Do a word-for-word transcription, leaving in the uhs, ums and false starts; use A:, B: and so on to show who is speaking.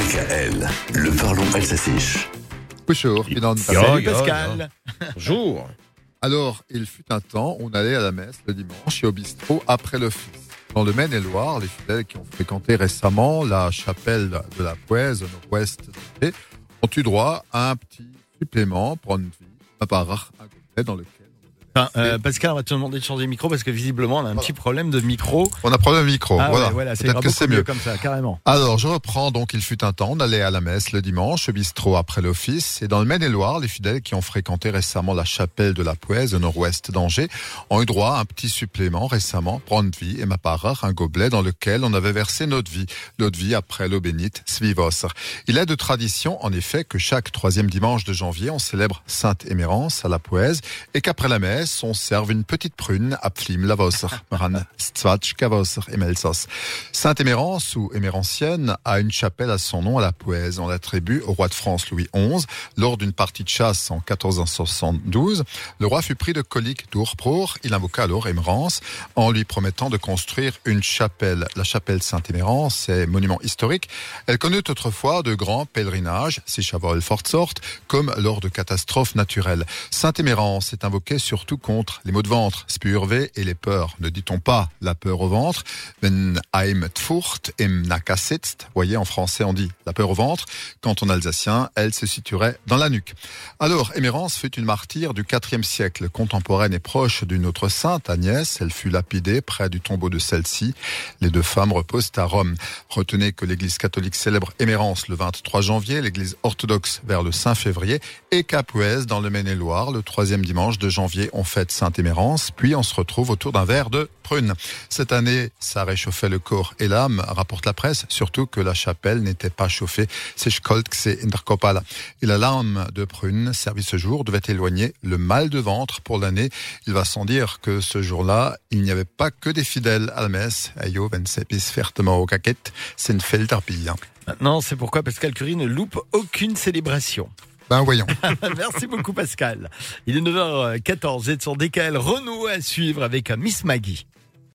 A: D K L, le parlons alsacien.
B: Bonjour,
C: Salut Pascal.
D: Bonjour.
B: Alors, il fut un temps, on allait à la messe le dimanche et au bistrot après l'office. Dans le Maine-et-Loire, les fidèles qui ont fréquenté récemment la chapelle de la Pouèze au nord-ouest de ont eu droit à un petit supplément pour une vie, à part un gobelet dans lequel...
C: Enfin, euh, Pascal, on va te demander de changer de micro parce que visiblement on a un
B: voilà.
C: petit problème de micro.
B: On a problème de micro,
C: Ah
B: voilà.
C: ouais, voilà, c'est
B: Peut-être que c'est mieux
C: comme ça, carrément.
B: Alors, je reprends donc, il fut un temps, on allait à la messe le dimanche, au bistrot après l'office, et dans le Maine-et-Loire, les fidèles qui ont fréquenté récemment la chapelle de la Pouèze au nord-ouest d'Angers ont eu droit à un petit supplément récemment, prendre vie et ma part, un gobelet dans lequel on avait versé notre vie, notre vie après l'eau bénite, Svivosr. Il est de tradition, en effet, que chaque troisième dimanche de janvier, on célèbre Sainte Émérance à la Pouèze, et qu'après la messe, on serve une petite prune à Pflim Lavosr, Maran Stzvatch Kavosr et Melsos. Sainte Émérance ou Émérancienne a une chapelle à son nom à la Pouèze. On l'attribue au roi de France Louis onze. Lors d'une partie de chasse en quatorze soixante-douze, le roi fut pris de colique d'Ourprour. Il invoqua alors Émérance en lui promettant de construire une chapelle. La chapelle Sainte-Émérance est monument historique. Elle connut autrefois de grands pèlerinages, si Chavol forte sorte, comme lors de catastrophes naturelles. Sainte-Émérance est invoquée surtout contre les maux de ventre, spurvé et les peurs. Ne dit-on pas la peur au ventre? Ben Heim Tfurt im Nakasitzt. Voyez, en français, on dit la peur au ventre. Quand en alsacien, elle se situerait dans la nuque. Alors, Émérance fut une martyre du quatrième siècle, contemporaine et proche d'une autre sainte, Agnès. Elle fut lapidée près du tombeau de celle-ci. Les deux femmes reposent à Rome. Retenez que l'église catholique célèbre Émérance le vingt-trois janvier, l'église orthodoxe vers le cinq février, et qu'à Pouèze, dans le Maine-et-Loire, le troisième dimanche de janvier, on fête Sainte Émérance, puis on se retrouve autour d'un verre de prune. Cette année, ça réchauffait le corps et l'âme, rapporte la presse, surtout que la chapelle n'était pas chauffée. C'est Schkoltxe in der Kopala. Et la lame de prune servie ce jour devait éloigner le mal de ventre pour l'année. Il va sans dire que ce jour-là, il n'y avait pas que des fidèles à la messe. Ayo, vensepis fertement au caquette, c'est une felterpille.
C: Maintenant, c'est pourquoi Pascal Curie ne loupe aucune célébration.
B: Ben voyons.
C: Merci beaucoup Pascal. Il est neuf heures quatorze et de son D K L Renault à suivre avec Miss Maggie.